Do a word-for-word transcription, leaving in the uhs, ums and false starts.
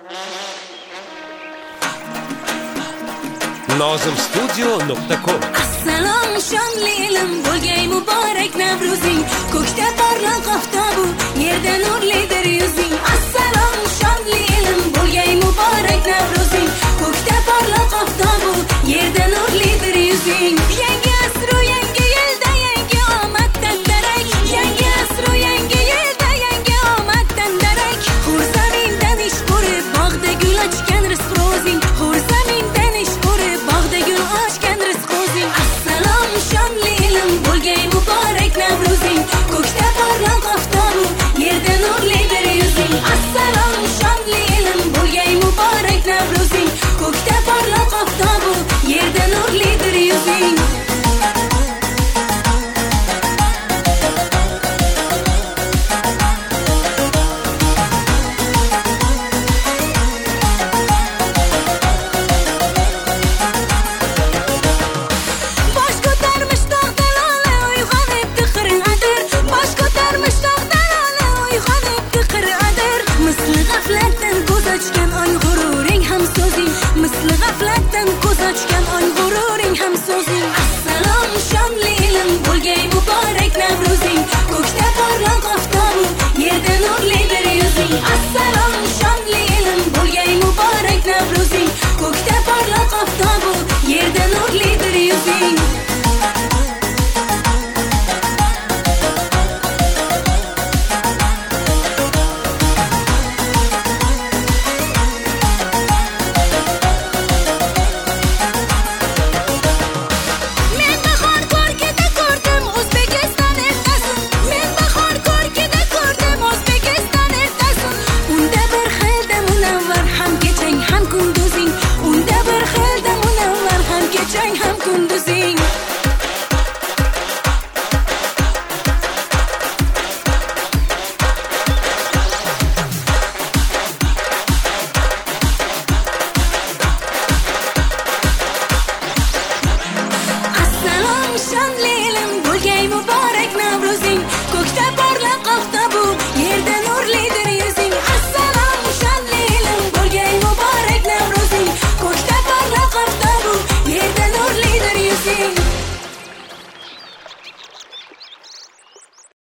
nozim studio nuqta com. Assalom shonli ilim bo'lgay muborak Navruzing, ko'kda porloq oftobu, yerda nurlidir yuzing. Assalom shonli ilim bo'lgay muborak Navruzing, ko'kda porloq oftobu, yerda nurlidir yuzing.